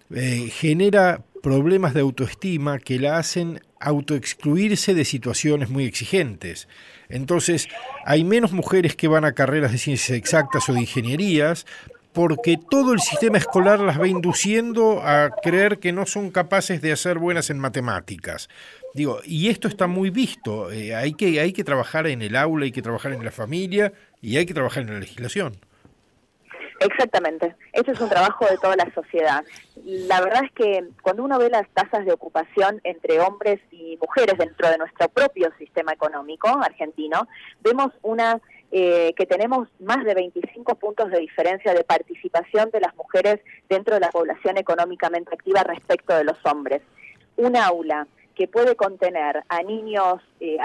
genera problemas de autoestima que la hacen autoexcluirse de situaciones muy exigentes. Entonces, hay menos mujeres que van a carreras de ciencias exactas o de ingenierías, porque todo el sistema escolar las va induciendo a creer que no son capaces de ser buenas en matemáticas. Y esto está muy visto. Hay que trabajar en el aula, hay que trabajar en la familia y hay que trabajar en la legislación. Exactamente. Ese es un trabajo de toda la sociedad. La verdad es que cuando uno ve las tasas de ocupación entre hombres y mujeres dentro de nuestro propio sistema económico argentino, vemos que tenemos más de 25 puntos de diferencia de participación de las mujeres dentro de la población económicamente activa respecto de los hombres. Un aula que puede contener a niños,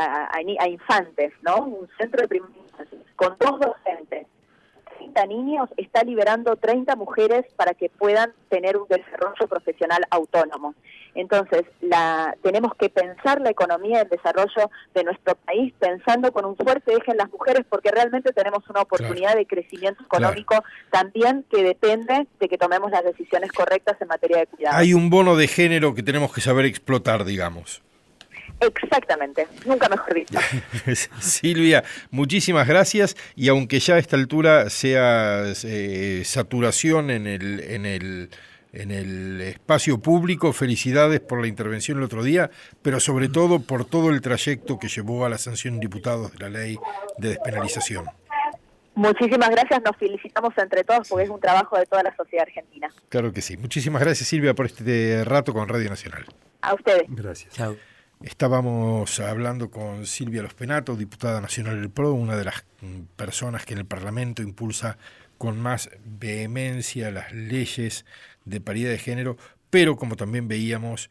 a infantes, ¿no? Un centro de primera infancia, con 2 docentes, 30 niños, está liberando 30 mujeres para que puedan tener un desarrollo profesional autónomo. Entonces, tenemos que pensar la economía y el desarrollo de nuestro país pensando con un fuerte eje en las mujeres, porque realmente tenemos una oportunidad de crecimiento económico también que depende de que tomemos las decisiones correctas en materia de cuidado. Hay un bono de género que tenemos que saber explotar, digamos. Exactamente, nunca mejor dicho. Silvia, muchísimas gracias, y aunque ya a esta altura sea saturación en el espacio público, felicidades por la intervención el otro día, pero sobre todo por todo el trayecto que llevó a la sanción en diputados de la ley de despenalización. Muchísimas gracias, nos felicitamos entre todos porque es un trabajo de toda la sociedad argentina. Claro que sí. Muchísimas gracias, Silvia, por este rato con Radio Nacional. A ustedes. Gracias. Chao. Estábamos hablando con Silvia Los Penato, diputada nacional del PRO, una de las personas que en el Parlamento impulsa con más vehemencia las leyes de paridad de género, pero como también veíamos,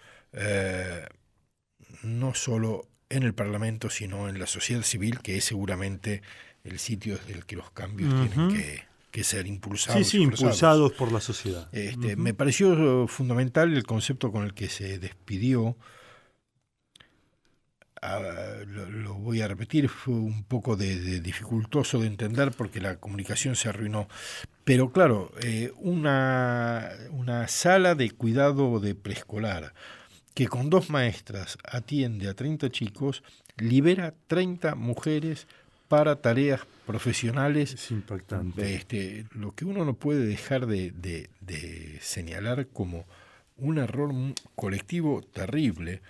no solo en el Parlamento, sino en la sociedad civil, que es seguramente el sitio desde el que los cambios tienen que ser impulsados. Sí, impulsados por la sociedad. Me pareció fundamental el concepto con el que se despidió. lo voy a repetir, fue un poco de dificultoso de entender porque la comunicación se arruinó. Pero claro, una sala de cuidado de preescolar que con 2 maestras atiende a 30 chicos, libera 30 mujeres para tareas profesionales. Es impactante. Lo que uno no puede dejar de señalar como un error colectivo terrible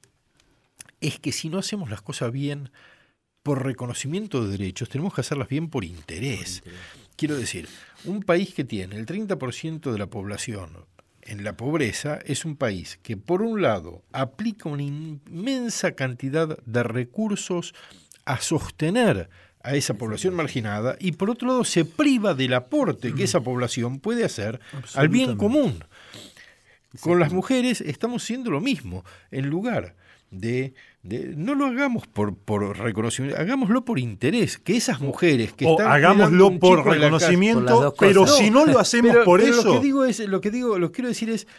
es que si no hacemos las cosas bien por reconocimiento de derechos, tenemos que hacerlas bien por interés. Quiero decir, un país que tiene el 30% de la población en la pobreza es un país que, por un lado, aplica una inmensa cantidad de recursos a sostener a esa población marginada y, por otro lado, se priva del aporte que esa población puede hacer al bien común. Con las mujeres estamos haciendo lo mismo, en lugar de no lo hagamos por reconocimiento, hagámoslo por interés, que esas mujeres que están hagámoslo por reconocimiento, pero si no lo hacemos por eso. Lo que quiero decir es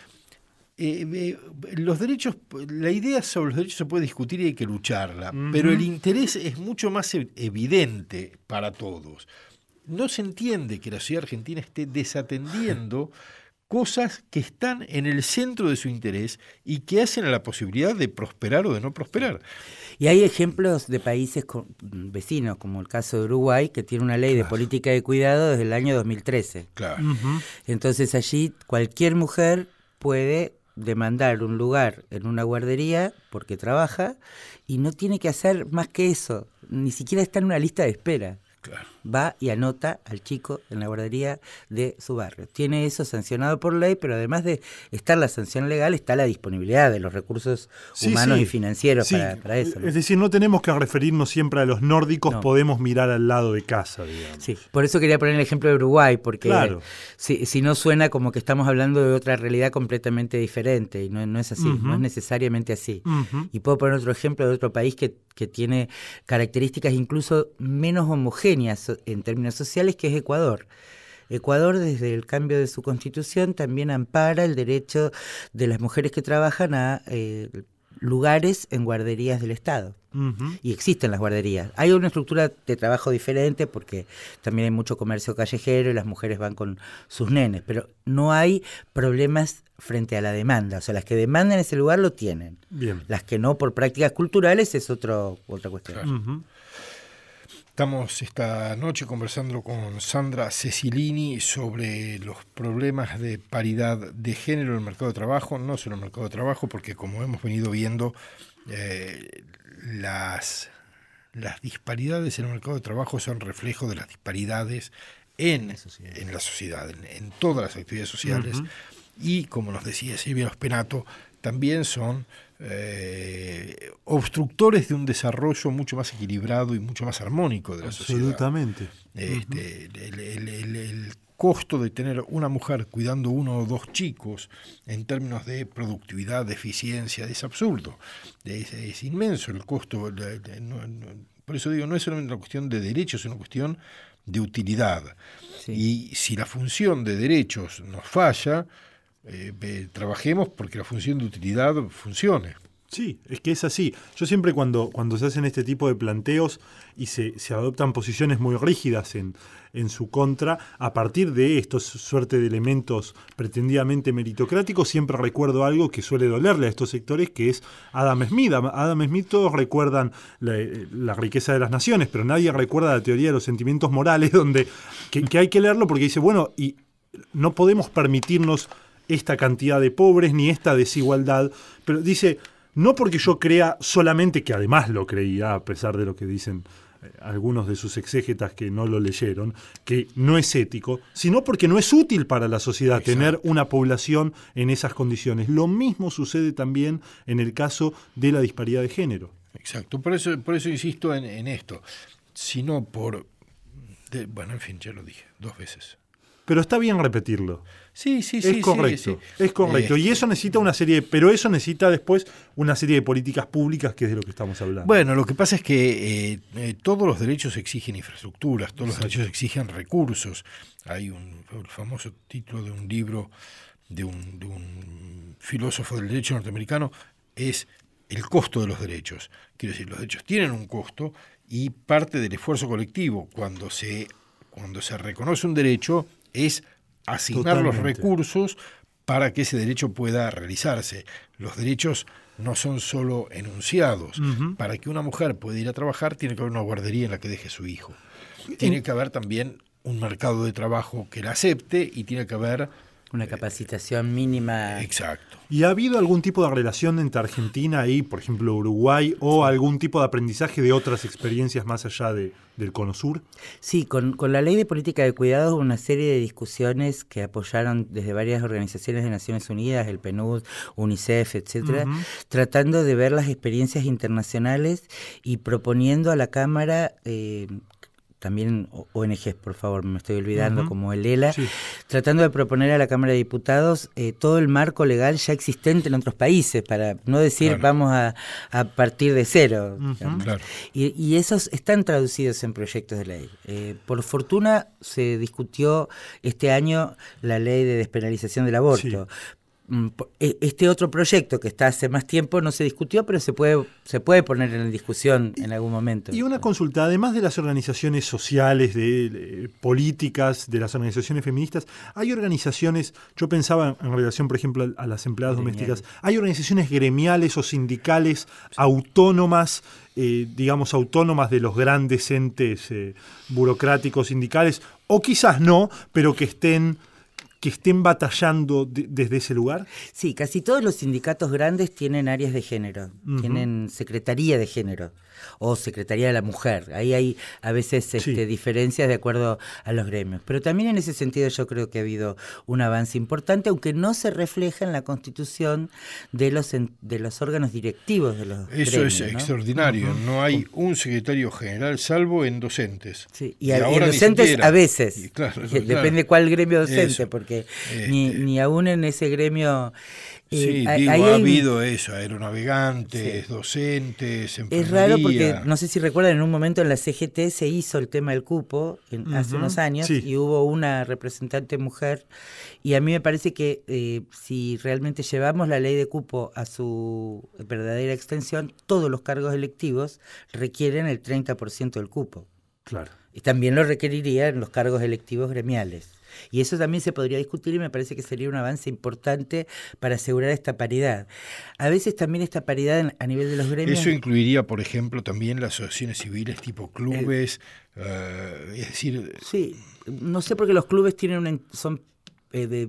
los derechos, la idea sobre los derechos se puede discutir y hay que lucharla, pero el interés es mucho más evidente para todos. No se entiende que la sociedad argentina esté desatendiendo cosas que están en el centro de su interés y que hacen a la posibilidad de prosperar o de no prosperar. Y hay ejemplos de países vecinos, como el caso de Uruguay, que tiene una ley de política de cuidado desde el año 2013. Claro. Entonces allí cualquier mujer puede demandar un lugar en una guardería porque trabaja y no tiene que hacer más que eso, ni siquiera está en una lista de espera. Claro. Va y anota al chico en la guardería de su barrio. Tiene eso sancionado por ley, pero además de estar la sanción legal, está la disponibilidad de los recursos humanos y financieros para eso, ¿no? Es decir, no tenemos que referirnos siempre a los nórdicos, podemos mirar al lado de casa, digamos. Sí, por eso quería poner el ejemplo de Uruguay, porque si no suena como que estamos hablando de otra realidad completamente diferente, y no es así, no es necesariamente así. Y puedo poner otro ejemplo de otro país que tiene características incluso menos homogéneas en términos sociales, que es Ecuador. Ecuador, desde el cambio de su constitución, también ampara el derecho de las mujeres que trabajan a lugares en guarderías del Estado. Y existen las guarderías. Hay una estructura de trabajo diferente porque también hay mucho comercio callejero y las mujeres van con sus nenes, pero no hay problemas frente a la demanda. O sea, las que demandan ese lugar lo tienen. Bien. Las que no por prácticas culturales es otra cuestión. Claro. Estamos esta noche conversando con Sandra Cecilini sobre los problemas de paridad de género en el mercado de trabajo, no solo en el mercado de trabajo, porque como hemos venido viendo, las disparidades en el mercado de trabajo son reflejo de las disparidades en la sociedad, en todas las actividades sociales, y como nos decía Silvia Ospenato, también son obstructores de un desarrollo mucho más equilibrado y mucho más armónico de la sociedad. Absolutamente. El costo de tener una mujer cuidando 1 o 2 chicos en términos de productividad, de eficiencia, es absurdo. Es inmenso el costo. Por eso digo, no es solamente una cuestión de derechos, es una cuestión de utilidad. Sí. Y si la función de derechos nos falla, trabajemos porque la función de utilidad funcione. Sí, es que es así. Yo siempre cuando se hacen este tipo de planteos y se adoptan posiciones muy rígidas en su contra, a partir de estos suerte de elementos pretendidamente meritocráticos, siempre recuerdo algo que suele dolerle a estos sectores, que es Adam Smith. Adam Smith, todos recuerdan la riqueza de las naciones, pero nadie recuerda la teoría de los sentimientos morales, donde que hay que leerlo porque dice, bueno, y no podemos permitirnos esta cantidad de pobres ni esta desigualdad, pero dice, no porque yo crea solamente, que además lo creía, a pesar de lo que dicen algunos de sus exégetas que no lo leyeron, que no es ético, sino porque no es útil para la sociedad. Exacto. Tener una población en esas condiciones. Lo mismo sucede también en el caso de la disparidad de género. Exacto, por eso insisto en esto, sino bueno, en fin, ya lo dije 2 veces. Pero está bien repetirlo. Sí. Es correcto. Es correcto. Y eso necesita pero eso necesita después una serie de políticas públicas, que es de lo que estamos hablando. Bueno, lo que pasa es que todos los derechos exigen infraestructuras, todos los derechos exigen recursos. Hay el famoso título de un libro de un filósofo del derecho norteamericano, es el costo de los derechos. Quiero decir, los derechos tienen un costo y parte del esfuerzo colectivo cuando se reconoce un derecho es asignar los recursos para que ese derecho pueda realizarse. Los derechos no son solo enunciados. Para que una mujer pueda ir a trabajar tiene que haber una guardería en la que deje su hijo. Tiene que haber también un mercado de trabajo que la acepte y tiene que haber una capacitación mínima. Exacto. ¿Y ha habido algún tipo de relación entre Argentina y, por ejemplo, Uruguay, o algún tipo de aprendizaje de otras experiencias más allá del Cono Sur? Sí, con la Ley de Política de Cuidados hubo una serie de discusiones que apoyaron desde varias organizaciones de Naciones Unidas, el PNUD, UNICEF, etcétera, tratando de ver las experiencias internacionales y proponiendo a la Cámara también ONGs, por favor, me estoy olvidando, como el ELA, tratando de proponer a la Cámara de Diputados todo el marco legal ya existente en otros países, para no decir vamos a partir de cero. Claro. Y esos están traducidos en proyectos de ley. Por fortuna se discutió este año la ley de despenalización del aborto. Este otro proyecto que está hace más tiempo no se discutió, pero se puede poner en discusión en algún momento. Y una consulta, además de las organizaciones sociales, de políticas, de las organizaciones feministas, hay organizaciones, yo pensaba en relación, por ejemplo, a las empleadas domésticas, hay organizaciones gremiales o sindicales autónomas, digamos autónomas de los grandes entes burocráticos sindicales, o quizás no, pero que estén batallando desde ese lugar? Sí, casi todos los sindicatos grandes tienen áreas de género, tienen secretaría de género o secretaría de la mujer. Ahí hay a veces diferencias de acuerdo a los gremios. Pero también en ese sentido yo creo que ha habido un avance importante, aunque no se refleja en la constitución de los órganos directivos de los gremios. Eso es extraordinario. No hay un secretario general salvo en docentes. Sí, y en docentes a veces. Depende cuál gremio docente, porque ni aún en ese gremio... ha habido eso, aeronavegantes, docentes, enfermería. Es raro porque, no sé si recuerdan, en un momento en la CGT se hizo el tema del cupo, hace unos años, y hubo una representante mujer, y a mí me parece que si realmente llevamos la ley de cupo a su verdadera extensión, todos los cargos electivos requieren el 30% del cupo. Claro. Y también lo requerirían los cargos electivos gremiales. Y eso también se podría discutir y me parece que sería un avance importante para asegurar esta paridad. A veces también esta paridad a nivel de los gremios... Eso incluiría, por ejemplo, también las asociaciones civiles tipo clubes, es decir... Sí, no sé porque los clubes son de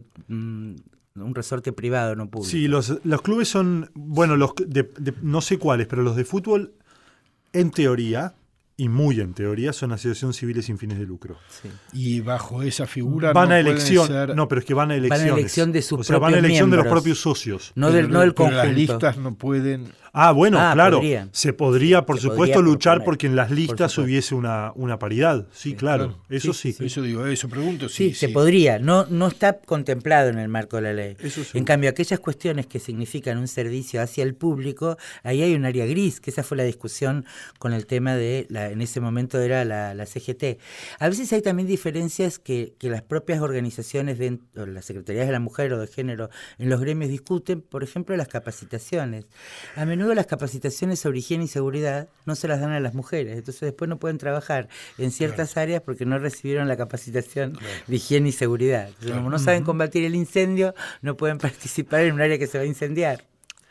un resorte privado, no público. Sí, los clubes son, bueno, no sé cuáles, pero los de fútbol, en teoría... y muy en teoría, son asociaciones civiles sin fines de lucro. Sí. Y bajo esa figura van a elección. No, pero es que van a elecciones. Van a elección de sus propios van a elección miembros. De los propios socios. No del conjunto. Las listas no pueden... Claro. Podrían. Se podría, por supuesto, luchar proponer, porque en las listas hubiese una paridad. Sí, claro. Eso sí. Eso pregunto. Sí, se podría. No está contemplado en el marco de la ley. Eso sí. En cambio, aquellas cuestiones que significan un servicio hacia el público, ahí hay un área gris, que esa fue la discusión con el tema de, en ese momento era la CGT. A veces hay también diferencias que las propias organizaciones, las secretarías de la mujer o de género en los gremios discuten, por ejemplo, las capacitaciones. A menudo las capacitaciones sobre higiene y seguridad no se las dan a las mujeres, entonces después no pueden trabajar en ciertas áreas porque no recibieron la capacitación de higiene y seguridad. Entonces, como no saben combatir el incendio, no pueden participar en un área que se va a incendiar.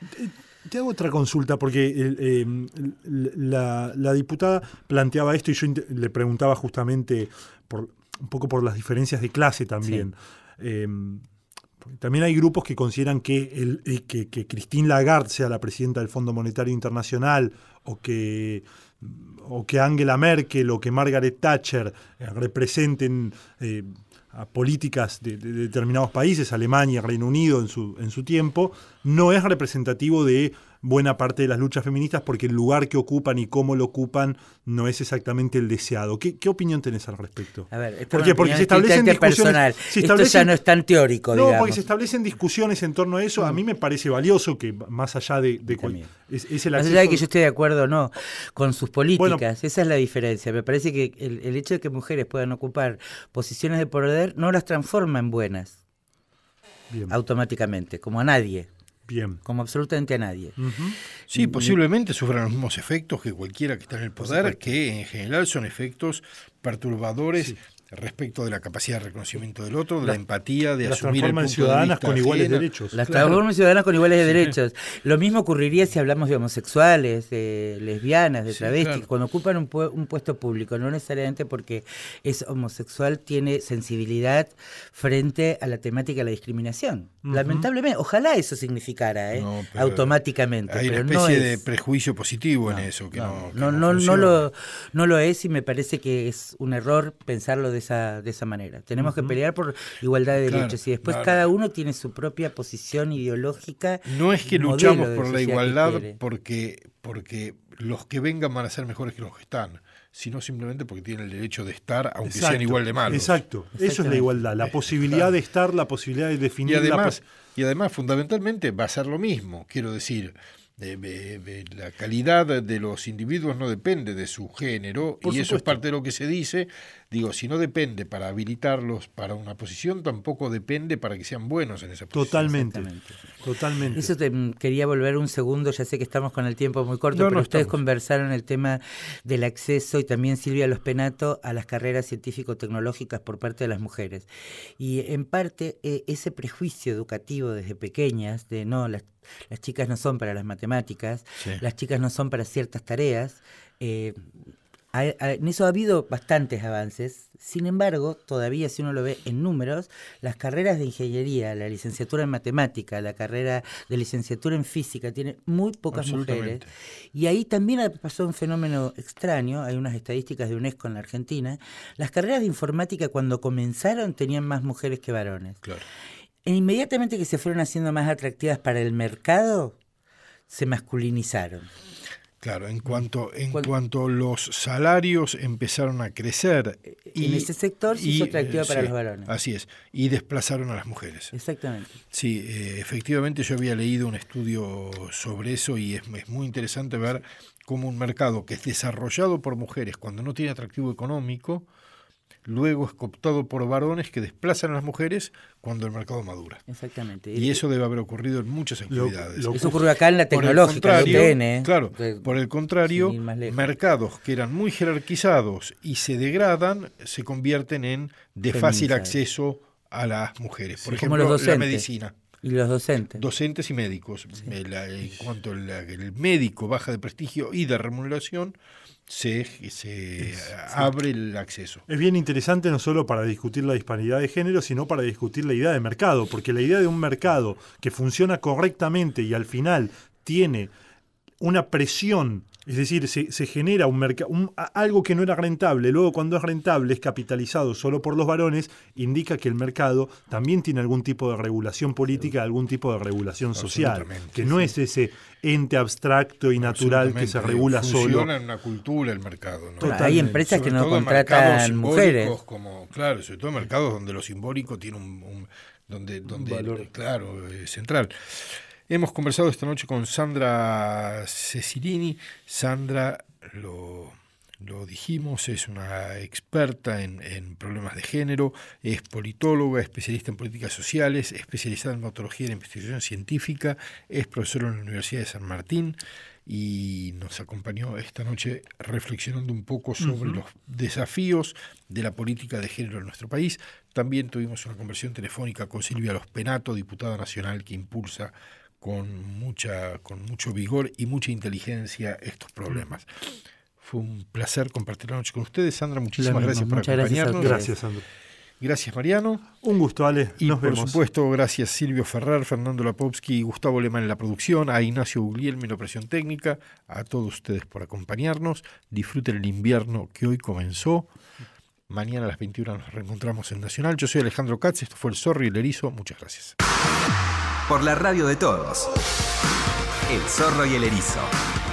Te hago otra consulta, porque la diputada planteaba esto y yo le preguntaba justamente un poco por las diferencias de clase también. Sí. También hay grupos que consideran que Christine Lagarde sea la presidenta del Fondo Monetario Internacional o que Angela Merkel o que Margaret Thatcher representen a políticas de determinados países, Alemania, Reino Unido en su tiempo, no es representativo de buena parte de las luchas feministas porque el lugar que ocupan y cómo lo ocupan no es exactamente el deseado. ¿Qué opinión tenés al respecto? A ver, porque se establecen discusiones... Esto ya no es tan teórico, digamos. No, porque se establecen discusiones en torno a eso. A mí me parece valioso que más allá de es el más allá de que yo esté de acuerdo o no con sus políticas, esa es la diferencia. Me parece que el hecho de que mujeres puedan ocupar posiciones de poder no las transforma en buenas. Bien. Automáticamente, como a nadie. Bien. Como absolutamente a nadie. Sí, posiblemente sufran los mismos efectos que cualquiera que está en el poder, que en general son efectos perturbadores respecto de la capacidad de reconocimiento del otro, de la empatía, de asumir el punto de vista ciudadanas con iguales ajeno. derechos. Las transforman ciudadanas con iguales derechos. Lo mismo ocurriría si hablamos de homosexuales, de lesbianas, de travestis, claro. cuando ocupan un puesto público, no necesariamente porque es homosexual, tiene sensibilidad frente a la temática de la discriminación. Lamentablemente, ojalá eso significara No, pero automáticamente. Hay pero una especie no de es. prejuicio positivo en eso, que no lo es, y me parece que es un error pensarlo de esa manera. Tenemos que pelear por igualdad de derechos, y después cada uno tiene su propia posición ideológica. No es que modelo luchamos de por la sociedad que igualdad quiere. porque los que vengan van a ser mejores que los que están, sino simplemente porque tienen el derecho de estar, aunque sean igual de malos. Exacto, eso es la igualdad, la posibilidad de estar, la posibilidad de definir. Y además, fundamentalmente, va a ser lo mismo. Quiero decir, la calidad de los individuos no depende de su género, y eso es parte de lo que se dice. Digo, si no depende para habilitarlos para una posición, tampoco depende para que sean buenos en esa posición. Totalmente. Eso quería volver un segundo, ya sé que estamos con el tiempo muy corto, pero ustedes conversaron el tema del acceso, y también Silvia Lospenato, a las carreras científico-tecnológicas por parte de las mujeres. Y en parte ese prejuicio educativo desde pequeñas de no, las chicas no son para las matemáticas, las chicas no son para ciertas tareas, en eso ha habido bastantes avances. Sin embargo, todavía, si uno lo ve en números, las carreras de ingeniería, la licenciatura en matemática, la carrera de licenciatura en física, tienen muy pocas mujeres. Y ahí también pasó un fenómeno extraño. Hay unas estadísticas de UNESCO en la Argentina. Las carreras de informática, cuando comenzaron, tenían más mujeres que varones. Claro. E inmediatamente que se fueron haciendo más atractivas para el mercado, se masculinizaron. Claro, en cuanto los salarios empezaron a crecer en ese sector se hizo atractiva para los varones. Así es, y desplazaron a las mujeres. Exactamente. Sí, efectivamente yo había leído un estudio sobre eso, y es muy interesante ver cómo un mercado que es desarrollado por mujeres cuando no tiene atractivo económico, luego es cooptado por varones que desplazan a las mujeres cuando el mercado madura. Exactamente. Y eso debe haber ocurrido en muchas actividades. Eso ocurrió acá en la tecnológica, claro, por el contrario, mercados que eran muy jerarquizados y se degradan, se convierten en de fácil acceso a las mujeres. Por ejemplo, la medicina. Y los docentes. Docentes y médicos. En cuanto el médico baja de prestigio y de remuneración, se abre el acceso. Es bien interesante no solo para discutir la disparidad de género, sino para discutir la idea de mercado, porque la idea de un mercado que funciona correctamente y al final tiene una presión, es decir, se genera un mercado, algo que no era rentable, luego cuando es rentable es capitalizado solo por los varones, indica que el mercado también tiene algún tipo de regulación política, algún tipo de regulación social, que no es ese ente abstracto y natural que se regula solo. Funciona en una cultura el mercado, ¿no? Hay empresas que no contratan mujeres. Claro, sobre todo mercados donde lo simbólico tiene un valor central. Hemos conversado esta noche con Sandra Cecilini. Sandra, lo dijimos, es una experta en problemas de género, es politóloga, especialista en políticas sociales, especializada en metodología de investigación científica, es profesora en la Universidad de San Martín, y nos acompañó esta noche reflexionando un poco sobre los desafíos de la política de género en nuestro país. También tuvimos una conversación telefónica con Silvia Lospenato, diputada nacional que impulsa con mucho vigor y mucha inteligencia estos problemas. Fue un placer compartir la noche con ustedes. Sandra, muchísimas gracias por acompañarnos. Gracias, Sandra. Gracias, Mariano. Un gusto, Ale. Y por supuesto, gracias Silvio Ferrer, Fernando Lapovsky y Gustavo Lehmann en la producción, a Ignacio Guglielmi en la operación técnica, a todos ustedes por acompañarnos. Disfruten el invierno que hoy comenzó. Mañana a las 21 nos reencontramos en Nacional. Yo soy Alejandro Katz, esto fue El Zorro y el Erizo. Muchas gracias. Por la radio de todos. El Zorro y el Erizo.